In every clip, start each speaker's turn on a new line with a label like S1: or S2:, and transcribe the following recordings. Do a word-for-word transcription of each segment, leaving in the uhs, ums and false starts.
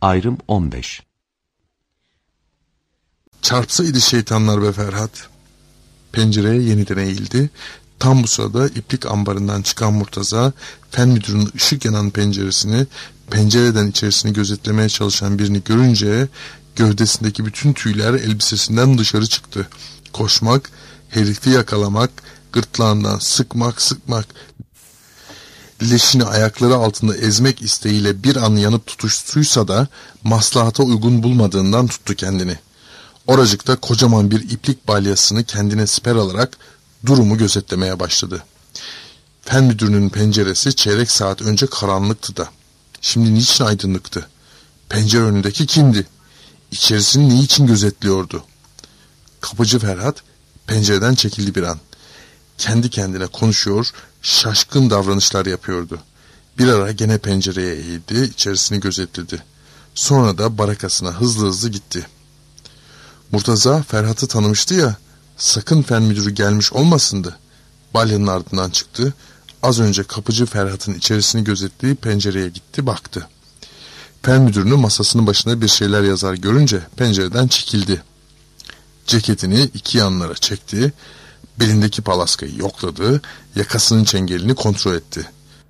S1: Ayrım on beş.
S2: Çarpsaydı şeytanlar be Ferhat. Pencereye yeniden eğildi. Tam bu sırada iplik ambarından çıkan Murtaza, fen müdürünün ışık yanan penceresini, pencereden içerisini gözetlemeye çalışan birini görünce gövdesindeki bütün tüyler elbisesinden dışarı çıktı. Koşmak, herifi yakalamak, gırtlağından sıkmak sıkmak, leşini ayakları altında ezmek isteğiyle bir an yanıp tutuştuysa da maslahata uygun bulmadığından tuttu kendini. Oracıkta kocaman bir iplik balyasını kendine siper alarak durumu gözetlemeye başladı. Fen müdürünün penceresi çeyrek saat önce karanlıktı da. Şimdi niçin aydınlıktı? Pencere önündeki kimdi? İçerisini niçin gözetliyordu? Kapıcı Ferhat pencereden çekildi bir an. Kendi kendine konuşuyor, şaşkın davranışlar yapıyordu. Bir ara gene pencereye eğildi, içerisini gözetledi. Sonra da barakasına hızlı hızlı gitti. Murtaza Ferhat'ı tanımıştı ya, sakın fen müdürü gelmiş olmasındı. Balyanın ardından çıktı. Az önce kapıcı Ferhat'ın içerisini gözettiği pencereye gitti, baktı. Fen müdürünü masasının başında bir şeyler yazar görünce pencereden çekildi. Ceketini iki yanlara çekti, belindeki palaskayı yokladı, yakasının çengelini kontrol etti.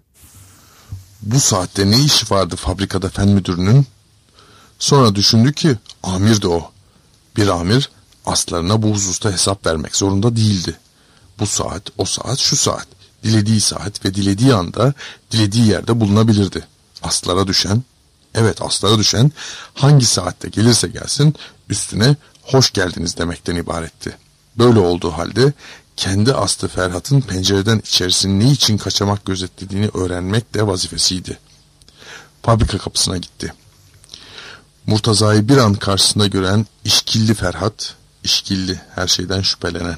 S2: Bu saatte ne işi vardı fabrikada fen müdürünün? Sonra düşündü ki amir de o. Bir amir aslarına bu hususta hesap vermek zorunda değildi. Bu saat, o saat, şu saat, dilediği saat ve dilediği anda, dilediği yerde bulunabilirdi. Aslara düşen, evet aslara düşen hangi saatte gelirse gelsin üstüne hoş geldiniz demekten ibaretti. Böyle olduğu halde kendi aslı Ferhat'ın pencereden içerisini ne için kaçamak gözetlediğini öğrenmek de vazifesiydi. Fabrika kapısına gitti. Murtaza'yı bir an karşısında gören işkilli Ferhat, işkilli, her şeyden şüphelenen.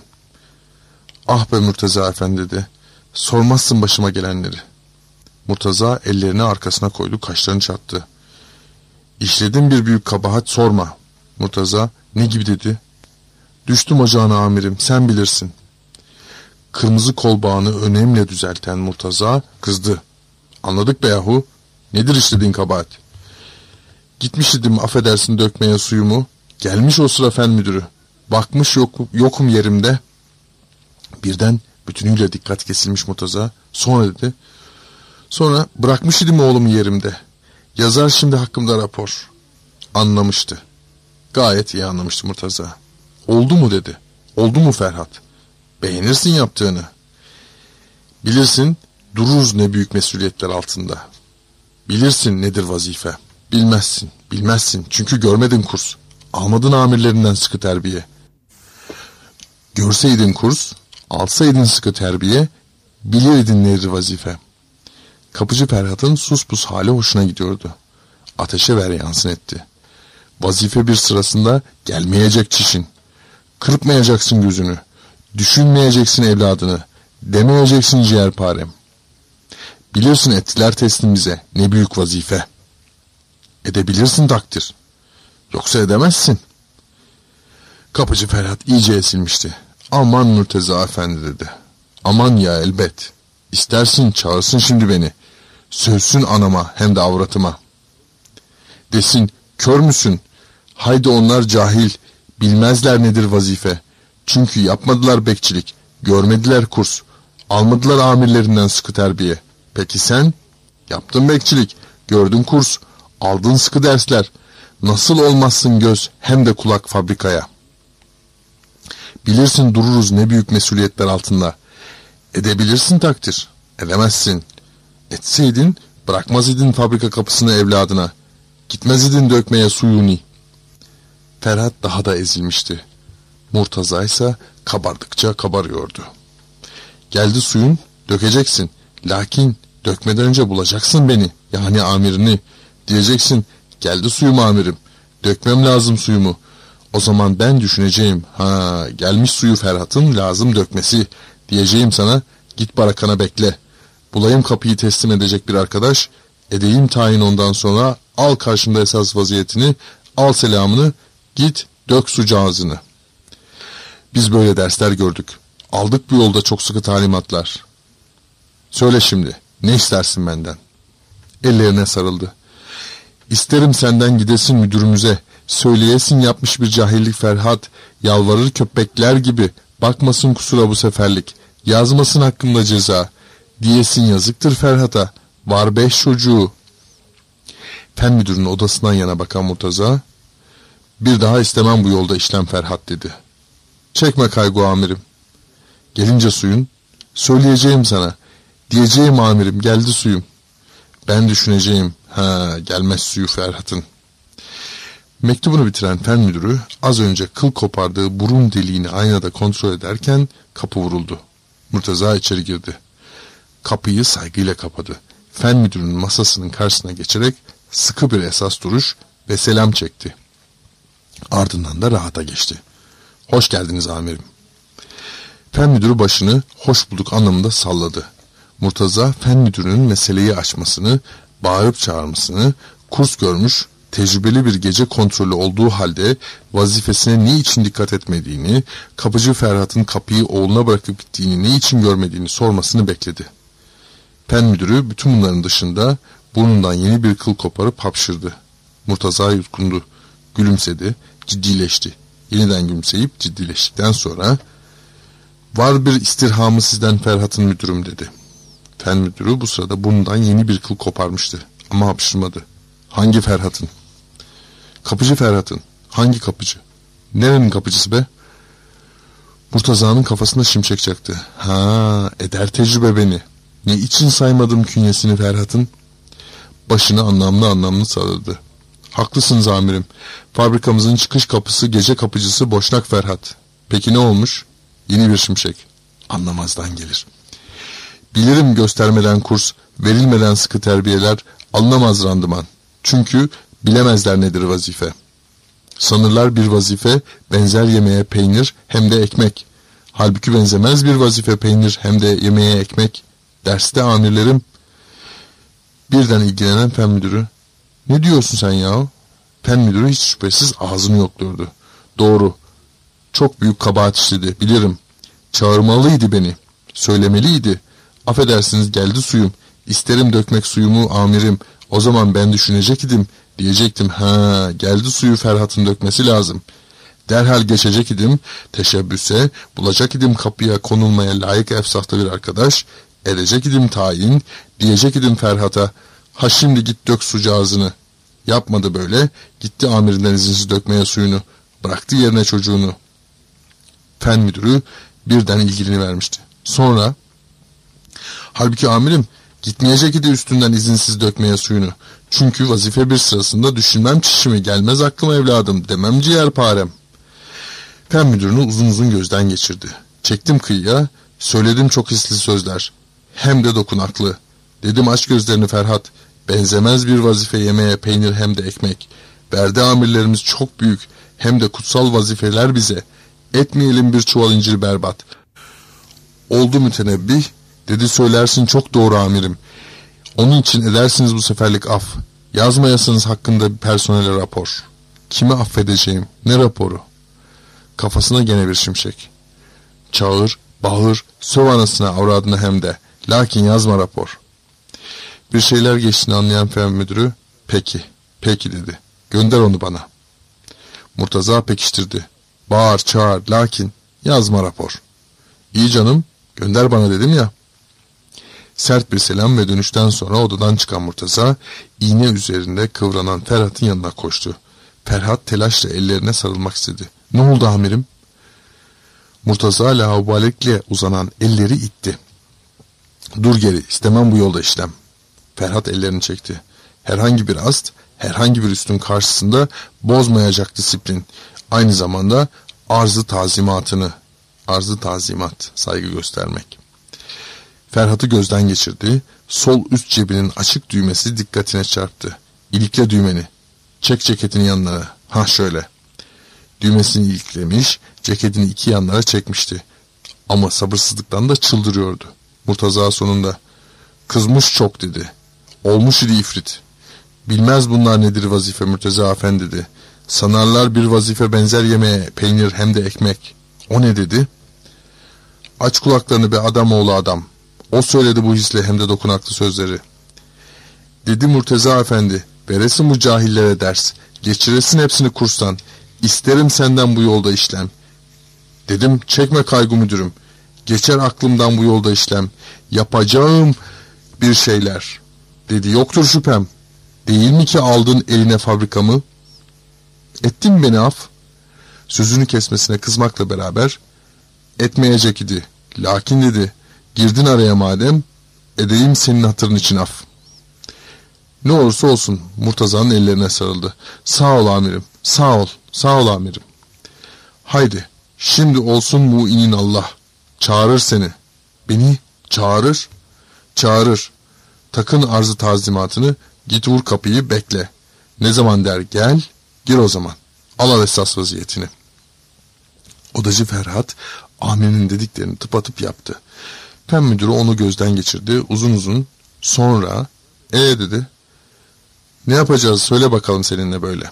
S2: Ah be Murtaza efendi dedi, sormazsın başıma gelenleri. Murtaza ellerini arkasına koydu, kaşlarını çattı. İşledin bir büyük kabahat, sorma. Murtaza ne gibi dedi. Düştüm ocağına amirim, sen bilirsin. Kırmızı kol bağını önemli düzelten Murtaza kızdı. Anladık be yahu, nedir işlediğin kabahat? Gitmiş idim affedersin dökmeye suyumu. Gelmiş o sıra fen müdürü. Bakmış yok, yokum yerimde. Birden bütünüyle dikkat kesilmiş Murtaza. Sonra dedi. Sonra bırakmış idim oğlumu yerimde. Yazar şimdi hakkımda rapor. Anlamıştı. Gayet iyi anlamıştı Murtaza. Oldu mu dedi. Oldu mu Ferhat? Beğenirsin yaptığını. Bilirsin dururuz ne büyük mesuliyetler altında. Bilirsin nedir vazife. Bilmezsin, bilmezsin çünkü görmedin kurs. Almadın amirlerinden sıkı terbiye. Görseydin kurs, alsaydın sıkı terbiye, bilirdin nedir vazife. Kapıcı Ferhat'ın sus pus hali hoşuna gidiyordu. Ateşe ver yansın etti. Vazife bir sırasında gelmeyecek çişin. Kırpmayacaksın gözünü. Düşünmeyeceksin evladını. Demeyeceksin ciğerparem. Bilirsin ettiler teslim bize. Ne büyük vazife. Edebilirsin takdir. Yoksa edemezsin. Kapıcı Ferhat iyice esilmişti. Aman Murtaza efendi dedi. Aman ya elbet. İstersin çağırsın şimdi beni. Sövsün anama hem de avratıma. Desin kör müsün? Haydi onlar cahil. Bilmezler nedir vazife. Çünkü yapmadılar bekçilik. Görmediler kurs. Almadılar amirlerinden sıkı terbiye. Peki sen? Yaptın bekçilik. Gördün kurs. Aldın sıkı dersler. Nasıl olmazsın göz hem de kulak fabrikaya. Bilirsin dururuz ne büyük mesuliyetler altında. Edebilirsin takdir. Edemezsin. Etseydin bırakmaz idin fabrika kapısını evladına. Gitmez idin dökmeye suyuni. Ferhat daha da ezilmişti. Murtaza ise kabardıkça kabarıyordu. Geldi suyun, dökeceksin. Lakin dökmeden önce bulacaksın beni, yani amirini. Diyeceksin, geldi suyum amirim. Dökmem lazım suyumu. O zaman ben düşüneceğim, ha gelmiş suyu Ferhat'ın lazım dökmesi. Diyeceğim sana, git barakana bekle. Bulayım kapıyı teslim edecek bir arkadaş. Edeyim tayin ondan sonra, al karşımda esas vaziyetini, al selamını, git dök su cihazını. Biz böyle dersler gördük. Aldık bu yolda çok sıkı talimatlar. Söyle şimdi, ne istersin benden? Ellerine sarıldı. İsterim senden gidesin müdürümüze. Söyleyesin yapmış bir cahillik Ferhat. Yalvarır köpekler gibi. Bakmasın kusura bu seferlik. Yazmasın hakkında ceza. Diyesin yazıktır Ferhat'a. Var beş çocuğu. Fen müdürünün odasından yana bakan Murtaza, bir daha istemem bu yolda işlem Ferhat dedi. Çekme kaygı amirim. Gelince suyun, söyleyeceğim sana. Diyeceğim amirim, geldi suyum. Ben düşüneceğim, ha gelmez suyu Ferhat'ın. Mektubunu bitiren fen müdürü az önce kıl kopardığı burun deliğini aynada kontrol ederken kapı vuruldu. Murtaza içeri girdi. Kapıyı saygıyla kapadı. Fen müdürünün masasının karşısına geçerek sıkı bir esas duruş ve selam çekti. Ardından da rahata geçti. Hoş geldiniz amirim. Fen müdürü başını hoş bulduk anlamında salladı. Murtaza fen müdürünün meseleyi açmasını, bağırıp çağırmasını, kurs görmüş, tecrübeli bir gece kontrolü olduğu halde vazifesine ne için dikkat etmediğini, kapıcı Ferhat'ın kapıyı oğluna bırakıp gittiğini ne için görmediğini sormasını bekledi. Fen müdürü bütün bunların dışında burnundan yeni bir kıl koparıp hapşırdı. Murtaza yutkundu, gülümsedi, ciddileşti. Yeniden gülümseyip ciddileştikten sonra var bir istirhamı sizden Ferhat'ın müdürüm dedi. Fen müdürü bu sırada burnundan yeni bir kıl koparmıştı ama hapşırmadı. Hangi Ferhat'ın? Kapıcı Ferhat'ın. Hangi kapıcı? Nerenin kapıcısı be? Murtaza'nın kafasında şimşek çaktı. Ha, eder tecrübe beni. Ne için saymadım künyesini Ferhat'ın? Başını anlamlı anlamlı salladı. Haklısınız amirim. Fabrikamızın çıkış kapısı gece kapıcısı Boşnak Ferhat. Peki ne olmuş? Yeni bir şimşek. Anlamazdan gelir. Bilirim göstermeden kurs, verilmeden sıkı terbiyeler, alınamaz randıman. Çünkü bilemezler nedir vazife. Sanırlar bir vazife benzer yemeğe peynir hem de ekmek. Halbuki benzemez bir vazife peynir hem de yemeğe ekmek. Derste amirlerim. Birden ilgilenen fen müdürü. Ne diyorsun sen yahu? Fen müdürü hiç şüphesiz ağzını yokluyordu. Doğru. Çok büyük kabahat işledi, bilirim. Çağırmalıydı beni. Söylemeliydi. Affedersiniz geldi suyum. İsterim dökmek suyumu amirim. O zaman ben düşünecek idim. Diyecektim ha geldi suyu Ferhat'ın dökmesi lazım. Derhal geçecek idim. Teşebbüse bulacak idim kapıya konulmaya layık efsafta bir arkadaş. Edecek idim tayin. Diyecek idim Ferhat'a. Ha şimdi git dök sucağızını. Yapmadı böyle. Gitti amirinden izinsiz dökmeye suyunu. Bıraktı yerine çocuğunu. Fen müdürü birden ilgilini vermişti. Sonra halbuki amirim gitmeyecek idi üstünden izinsiz dökmeye suyunu. Çünkü vazife bir sırasında düşünmem çişimi gelmez aklıma evladım demem ciğerparem. Fen müdürünü uzun uzun gözden geçirdi. Çektim kıyıya, söyledim çok hisli sözler. Hem de dokunaklı. Dedim aç gözlerini Ferhat. Benzemez bir vazife yemeğe peynir hem de ekmek. Verdi amirlerimiz çok büyük hem de kutsal vazifeler bize. Etmeyelim bir çuval incir berbat. Oldu mütenebbih. Dedi söylersin çok doğru amirim. Onun için edersiniz bu seferlik af. Yazmayasınız hakkında bir personele rapor. Kimi affedeceğim? Ne raporu? Kafasına gene bir şimşek. Çağır, bağır, söv anasına avradına hem de. Lakin yazma rapor. Bir şeyler geçtiğini anlayan fen müdürü, peki, peki dedi. Gönder onu bana. Murtaza pekiştirdi. Bağır, çağır, lakin yazma rapor. İyi canım, gönder bana dedim ya. Sert bir selam ve dönüşten sonra odadan çıkan Murtaza, iğne üzerinde kıvranan Ferhat'ın yanına koştu. Ferhat telaşla ellerine sarılmak istedi. Ne oldu amirim? Murtaza laubalikle uzanan elleri itti. Dur geri, istemem bu yolda işlem. Ferhat ellerini çekti. Herhangi bir ast, herhangi bir üstün karşısında bozmayacak disiplin. Aynı zamanda arzı tazimatını, arzı tazimat, saygı göstermek. Ferhat'ı gözden geçirdi. Sol üst cebinin açık düğmesi dikkatine çarptı. İlikle düğmeni. Çek ceketini yanlara. Ha şöyle. Düğmesini iliklemiş, ceketini iki yanlara çekmişti. Ama sabırsızlıktan da çıldırıyordu. Murtaza sonunda. Kızmış çok dedi. Olmuş idi ifrit. Bilmez bunlar nedir vazife Murtaza efendi dedi. Sanarlar bir vazife benzer yemeğe peynir hem de ekmek. O ne dedi? Aç kulaklarını be adam oğlu adam. O söyledi bu hisle hem de dokunaklı sözleri. Dedi Murtaza efendi. Veresin bu cahillere ders. Geçiresin hepsini kurstan. İsterim senden bu yolda işlem. Dedim çekme kaygı müdürüm. Geçer aklımdan bu yolda işlem. Yapacağım bir şeyler. Dedi yoktur şüphem. Değil mi ki aldın eline fabrikamı? Ettin beni af. Sözünü kesmesine kızmakla beraber etmeyecek idi. Lakin dedi girdin araya madem edeyim senin hatırın için af. Ne olursa olsun Murtaza'nın ellerine sarıldı. Sağ ol amirim, sağ ol, sağ ol amirim. Haydi şimdi olsun muinin Allah. Çağırır seni. Beni çağırır, çağırır. Takın arzı tazimatını, git vur kapıyı bekle. Ne zaman der gel, gir o zaman. Al esas vaziyetini. Odacı Ferhat, amirinin dediklerini tıpatıp yaptı. Fen müdürü onu gözden geçirdi uzun uzun. Sonra, ee dedi. Ne yapacağız söyle bakalım seninle böyle.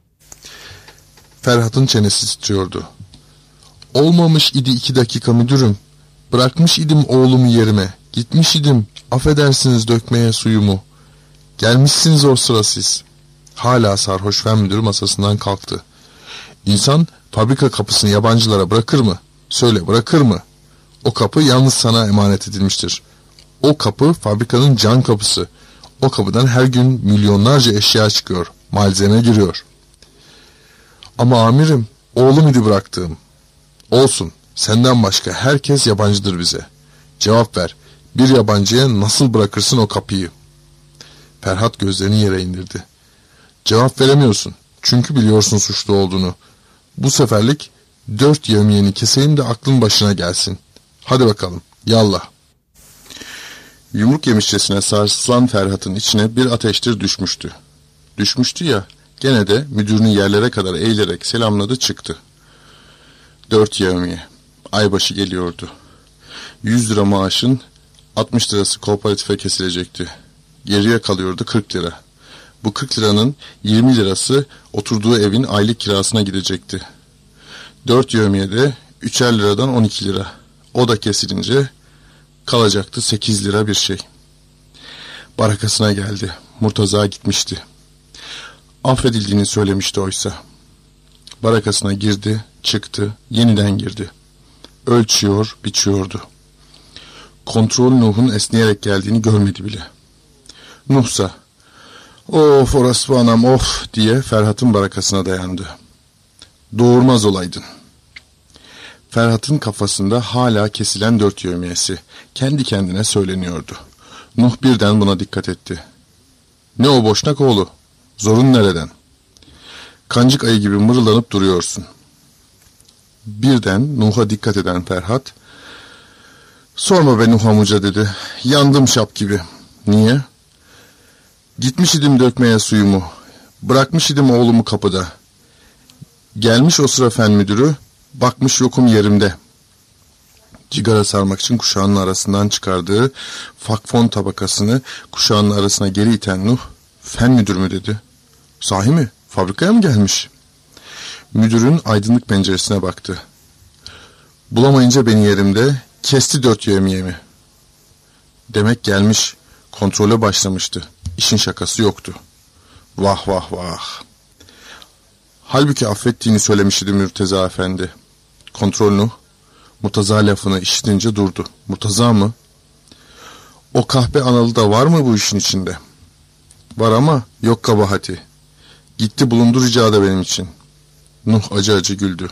S2: Ferhat'ın çenesi titriyordu. Olmamış idi iki dakika müdürüm. Bırakmış idim oğlumu yerime. Gitmiş idim, affedersiniz dökmeye suyumu. Gelmişsiniz o sıra siz. Hala sarhoş fen müdürü masasından kalktı. İnsan fabrika kapısını yabancılara bırakır mı? Söyle bırakır mı? O kapı yalnız sana emanet edilmiştir. O kapı fabrikanın can kapısı. O kapıdan her gün milyonlarca eşya çıkıyor. Malzeme giriyor. Ama amirim, oğlum idi bıraktığım. Olsun, senden başka herkes yabancıdır bize. Cevap ver, bir yabancıya nasıl bırakırsın o kapıyı? Ferhat gözlerini yere indirdi. Cevap veremiyorsun, çünkü biliyorsun suçlu olduğunu. Bu seferlik dört yevmiyeni keseyim de aklın başına gelsin. Hadi bakalım, yallah. Yumruk yemişçesine sarsılan Ferhat'ın içine bir ateştir düşmüştü. Düşmüştü ya, gene de müdürünü yerlere kadar eğilerek selamladı çıktı. Dört yevmiye, aybaşı geliyordu. Yüz lira maaşın altmış lirası kooperatife kesilecekti. Geriye kalıyordu kırk lira. Bu kırk liranın yirmi lirası oturduğu evin aylık kirasına gidecekti. Dört yevmiyede üçer liradan on iki lira. O da kesilince kalacaktı sekiz lira bir şey. Barakasına geldi. Murtaza gitmişti. Affedildiğini söylemişti oysa. Barakasına girdi, çıktı, yeniden girdi. Ölçüyor, biçiyordu. Kontrol Nuh'un esneyerek geldiğini görmedi bile. Nuh'sa, of orası anam of diye Ferhat'ın barakasına dayandı. Doğurmaz olaydın. Ferhat'ın kafasında hala kesilen dört yevmiyesi kendi kendine söyleniyordu. Nuh birden buna dikkat etti. Ne o boşnak oğlu? Zorun nereden? Kancık ayı gibi mırıldanıp duruyorsun. Birden Nuh'a dikkat eden Ferhat, sorma be Nuh amuca dedi. Yandım şap gibi. Niye? Gitmiş idim dökmeye suyumu. Bırakmış idim oğlumu kapıda. Gelmiş o sıra fen müdürü, bakmış yokum yerimde. Cigara sarmak için kuşağının arasından çıkardığı fakfon tabakasını kuşağının arasına geri iten Nuh, fen müdür mü dedi. Sahi mi? Fabrikaya mı gelmiş? Müdürün aydınlık penceresine baktı. Bulamayınca beni yerimde, kesti dört yevmiyemi. Demek gelmiş, kontrole başlamıştı. İşin şakası yoktu. Vah vah vah. Halbuki affettiğini söylemişti Murtaza Efendi. Kontrol Nuh, Murtaza lafını işitince durdu. Murtaza mı? O kahpe analı da var mı bu işin içinde? Var ama yok kabahati. Gitti bulundu ricada benim için. Nuh acı acı güldü.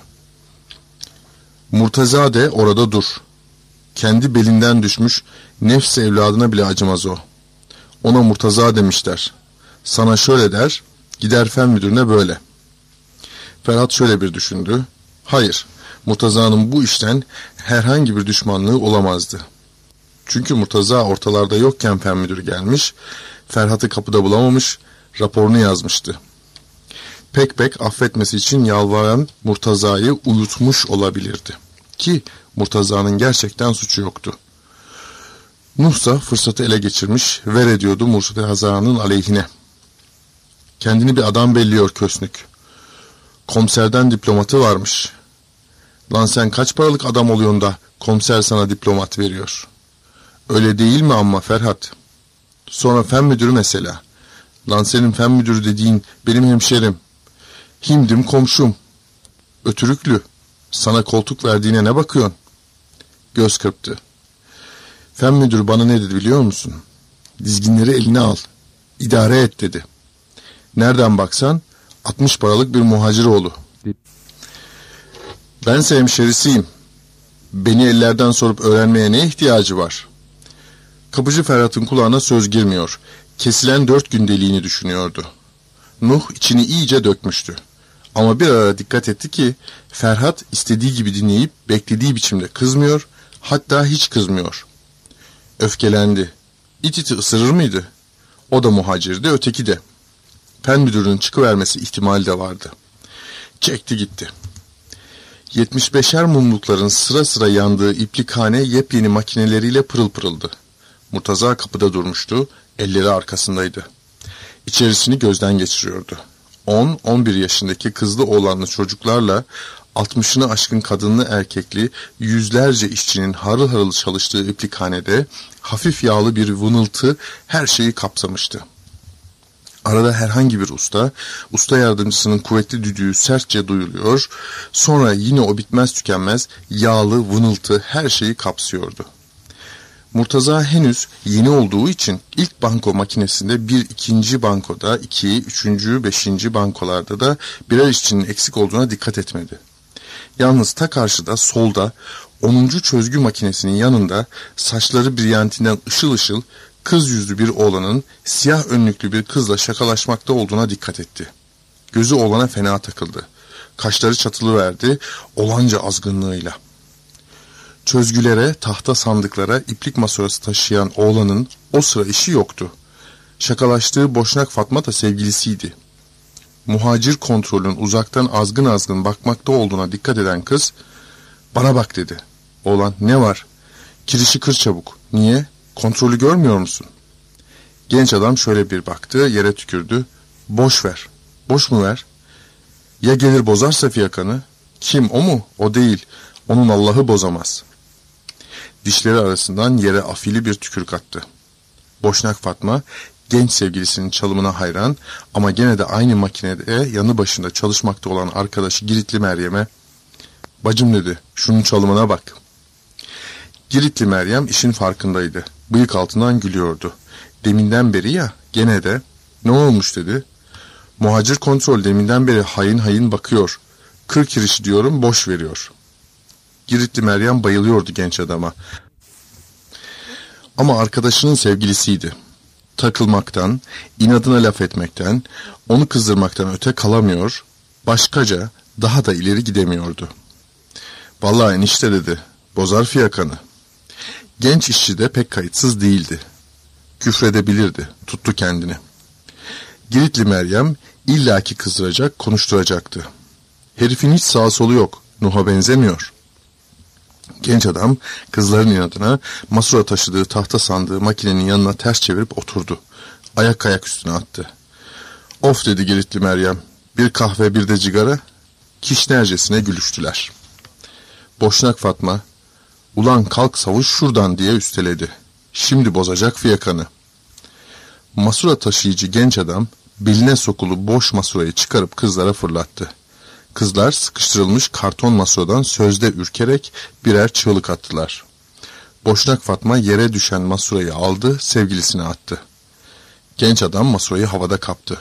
S2: Murtaza de orada dur. Kendi belinden düşmüş nefs evladına bile acımaz o. Ona Murtaza demişler. Sana şöyle der, gider fen müdürüne böyle. Ferhat şöyle bir düşündü. Hayır, Murtaza'nın bu işten herhangi bir düşmanlığı olamazdı. Çünkü Murtaza ortalarda yokken fen müdürü gelmiş, Ferhat'ı kapıda bulamamış, raporunu yazmıştı. Pek pek affetmesi için yalvaran Murtaza'yı uyutmuş olabilirdi. Ki Murtaza'nın gerçekten suçu yoktu. Nuh'sa fırsatı ele geçirmiş, ver ediyordu Murtaza'nın aleyhine. Kendini bir adam belliyor kösnük. Komiserden diplomatı varmış. Lan sen kaç paralık adam oluyorsun da komiser sana diplomat veriyor. Öyle değil mi amma Ferhat? Sonra fen müdürü mesela. Lan senin fen müdürü dediğin benim hemşerim. Himdim komşum. Ötürüklü. Sana koltuk verdiğine ne bakıyorsun? Göz kırptı. Fen müdürü bana ne dedi biliyor musun? Dizginleri eline al. İdare et dedi. Nereden baksan altmış paralık bir muhaciroğlu. Bense hemşerisiyim. Beni ellerden sorup öğrenmeye ne ihtiyacı var? Kapıcı Ferhat'ın kulağına söz girmiyor. Kesilen dört gündeliğini düşünüyordu. Nuh içini iyice dökmüştü. Ama bir ara dikkat etti ki Ferhat istediği gibi dinleyip beklediği biçimde kızmıyor, hatta hiç kızmıyor. Öfkelendi. İt iti ısırır mıydı? O da muhacirdi, öteki de. Fen müdürünün çıkıvermesi ihtimali de vardı. Çekti gitti. Yetmiş beşer mumlukların sıra sıra yandığı iplikhane yepyeni makineleriyle pırıl pırıldı. Murtaza kapıda durmuştu, elleri arkasındaydı. İçerisini gözden geçiriyordu. on on bir yaşındaki kızlı oğlanlı çocuklarla altmışını aşkın kadınlı erkekli yüzlerce işçinin harıl harıl çalıştığı iplikhanede hafif yağlı bir vınıltı her şeyi kapsamıştı. Arada herhangi bir usta, usta yardımcısının kuvvetli düdüğü sertçe duyuluyor, sonra yine o bitmez tükenmez yağlı vınıltı her şeyi kapsıyordu. Murtaza henüz yeni olduğu için ilk banko makinesinde bir ikinci bankoda, iki, üçüncü, beşinci bankolarda da birer işçinin eksik olduğuna dikkat etmedi. Yalnız ta karşıda solda onuncu çözgü makinesinin yanında saçları brilyantinden ışıl ışıl kız yüzlü bir oğlanın siyah önlüklü bir kızla şakalaşmakta olduğuna dikkat etti. Gözü oğlana fena takıldı. Kaşları çatılıverdi olanca azgınlığıyla. Çözgülere, tahta sandıklara iplik masorası taşıyan oğlanın o sıra işi yoktu. Şakalaştığı Boşnak Fatma da sevgilisiydi. Muhacir kontrolün uzaktan azgın azgın bakmakta olduğuna dikkat eden kız, "Bana bak," dedi. Oğlan, "Ne var?" "Kirişi kır çabuk." "Niye? Kontrolü görmüyor musun?" Genç adam şöyle bir baktı, yere tükürdü. "Boş ver." "Boş mu ver?" "Ya gelir bozarsa fiyakanı?" "Kim, o mu?" "O değil. Onun Allah'ı bozamaz." Dişleri arasından yere afili bir tükürük attı. Boşnak Fatma, genç sevgilisinin çalımına hayran ama gene de aynı makinede yanı başında çalışmakta olan arkadaşı Giritli Meryem'e, "Bacım," dedi, "şunun çalımına bak." Giritli Meryem işin farkındaydı. Bıyık altından gülüyordu. Deminden beri ya, gene de, "Ne olmuş?" dedi. "Muhacir kontrol deminden beri hayın hayın bakıyor. Kır kirişi diyorum, boş veriyor." Giritli Meryem bayılıyordu genç adama. Ama arkadaşının sevgilisiydi. Takılmaktan, inadına laf etmekten, onu kızdırmaktan öte kalamıyor, başkaca daha da ileri gidemiyordu. "Vallahi enişte," dedi, "bozar fiyakanı." Genç işçi de pek kayıtsız değildi. Küfredebilirdi, tuttu kendini. Giritli Meryem illaki kızdıracak, konuşturacaktı. "Herifin hiç sağ solu yok, Nuh'a benzemiyor." Genç adam kızların inadına masura taşıdığı tahta sandığı makinenin yanına ters çevirip oturdu. Ayak ayak üstüne attı. "Of," dedi Giritli Meryem, "bir kahve bir de cigara." Kişnercesine gülüştüler. Boşnak Fatma, "Ulan kalk savuş şuradan," diye üsteledi. "Şimdi bozacak fiyakanı." Masura taşıyıcı genç adam beline sokulu boş masurayı çıkarıp kızlara fırlattı. Kızlar sıkıştırılmış karton masuradan sözde ürkerek birer çığlık attılar. Boşnak Fatma yere düşen masurayı aldı, sevgilisine attı. Genç adam masurayı havada kaptı.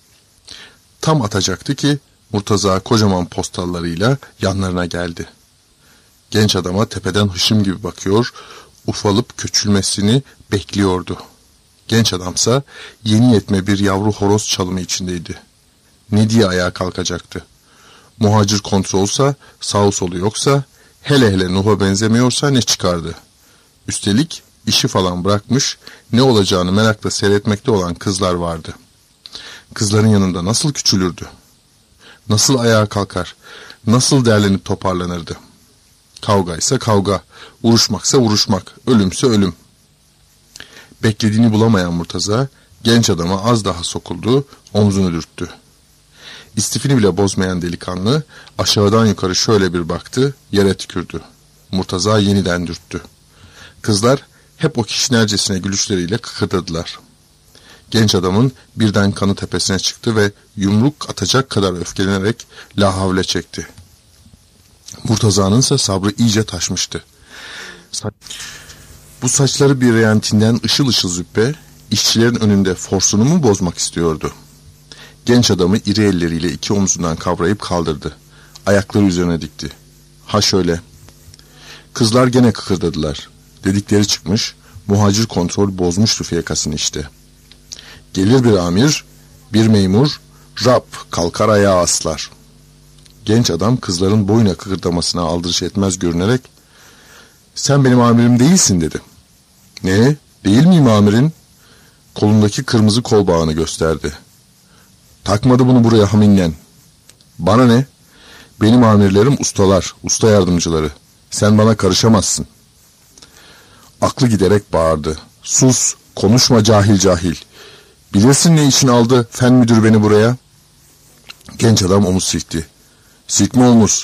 S2: Tam atacaktı ki Murtaza kocaman postallarıyla yanlarına geldi. Genç adama tepeden hışım gibi bakıyor, ufalıp küçülmesini bekliyordu. Genç adamsa yeni yetme bir yavru horoz çalımı içindeydi. Ne diye ayağa kalkacaktı? Muhacir kontrolsa, sağ solu yoksa, hele hele Nuh'a benzemiyorsa ne çıkardı? Üstelik işi falan bırakmış, ne olacağını merakla seyretmekte olan kızlar vardı. Kızların yanında nasıl küçülürdü? Nasıl ayağa kalkar? Nasıl derlenip toparlanırdı? Kavgaysa kavga, vuruşmaksa vuruşmak, ölümse ölüm. Beklediğini bulamayan Murtaza, genç adama az daha sokuldu, omzunu dürttü. İstifini bile bozmayan delikanlı aşağıdan yukarı şöyle bir baktı, yere tükürdü. Murtaza yeniden dürttü. Kızlar hep o kişinercesine gülüşleriyle kıkırdadılar. Genç adamın birden kanı tepesine çıktı ve yumruk atacak kadar öfkelenerek la havle çekti. Murtaza'nın ise sabrı iyice taşmıştı. Sa Bu saçları bir reyentinden ışıl ışıl züppe, işçilerin önünde forsunu mu bozmak istiyordu? Genç adamı iri elleriyle iki omzundan kavrayıp kaldırdı. Ayakları üzerine dikti. Ha şöyle. Kızlar gene kıkırdadılar. Dedikleri çıkmış, muhacir kontrol bozmuştu fiyakasını işte. Gelir bir amir, bir memur, Rab kalkar ayağa aslar. Genç adam kızların boyuna kıkırdamasına aldırış etmez görünerek, sen benim amirim değilsin dedi. Ne? Değil miyim amirin? Kolundaki kırmızı kol bağını gösterdi. Takmadı bunu buraya haminlen. Bana ne? Benim amirlerim ustalar, usta yardımcıları. Sen bana karışamazsın. Aklı giderek bağırdı. Sus, konuşma cahil cahil. Bilirsin ne için aldı fen müdür beni buraya? Genç adam omuz silkti. Silkme omuz.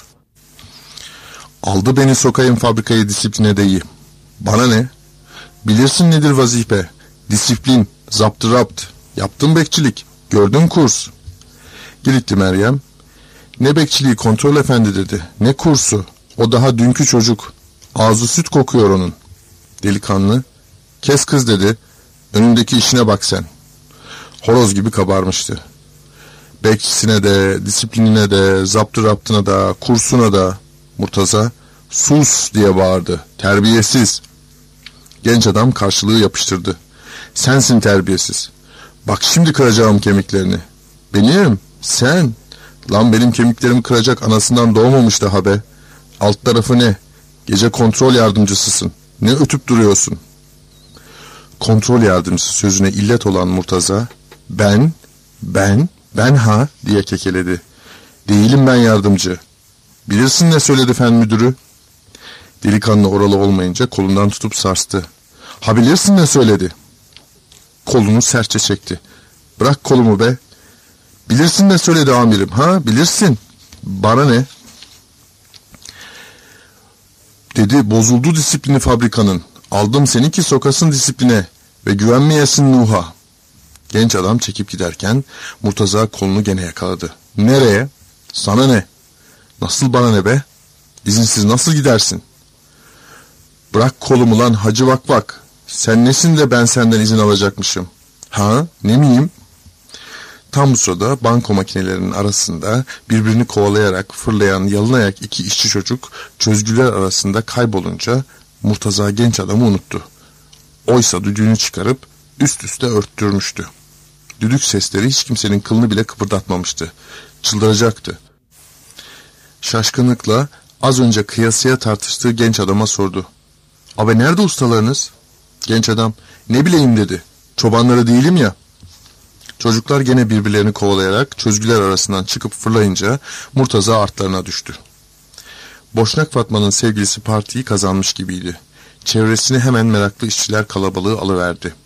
S2: Aldı beni sokayım fabrikayı disipline deyi. Bana ne? Bilirsin nedir vazife? Disiplin, zaptı rapt. Yaptım bekçilik. Gördün kurs. Gilitti Meryem. Ne bekçiliği kontrol efendi dedi. Ne kursu? O daha dünkü çocuk. Ağzı süt kokuyor onun. Delikanlı. Kes kız dedi. Önündeki işine bak sen. Horoz gibi kabarmıştı. Bekçisine de, disiplinine de, zaptı raptına da, kursuna da. Murtaza sus diye bağırdı. Terbiyesiz. Genç adam karşılığı yapıştırdı. Sensin terbiyesiz. Bak şimdi kıracağım kemiklerini. Benim? Sen? Lan benim kemiklerimi kıracak anasından doğmamış daha be. Alt tarafı ne? Gece kontrol yardımcısısın. Ne ötüp duruyorsun? Kontrol yardımcısı sözüne illet olan Murtaza, ben, ben, ben ha diye kekeledi. Değilim ben yardımcı. Bilirsin ne söyledi fen müdürü? Delikanlı oralı olmayınca kolundan tutup sarstı. Ha bilirsin ne söyledi? Kolunu sertçe çekti. Bırak kolumu be. Bilirsin ne söyledi amirim, ha bilirsin. Bana ne? Dedi, bozuldu disiplini fabrikanın. Aldım seni ki sokasın disipline ve güvenmeyesin Nuh'a. Genç adam çekip giderken Murtaza kolunu gene yakaladı. Nereye? Sana ne? Nasıl bana ne be? İzinsiz nasıl gidersin? Bırak kolumu lan hacı vakvak. Sen nesin de ben senden izin alacakmışım? Ha, ne miyim? Tam bu sırada banko makinelerinin arasında birbirini kovalayarak fırlayan yalın ayak iki işçi çocuk çözgüler arasında kaybolunca Murtaza genç adamı unuttu. Oysa düdüğünü çıkarıp üst üste örttürmüştü. Düdük sesleri hiç kimsenin kılını bile kıpırdatmamıştı. Çıldıracaktı. Şaşkınlıkla az önce kıyasıya tartıştığı genç adama sordu. Abi nerede ustalarınız? Genç adam ne bileyim dedi. Çobanları değilim ya. Çocuklar gene birbirlerini kovalayarak çözgüler arasından çıkıp fırlayınca Murtaza artlarına düştü. Boşnak Fatma'nın sevgilisi partiyi kazanmış gibiydi. Çevresini hemen meraklı işçiler kalabalığı alıverdi.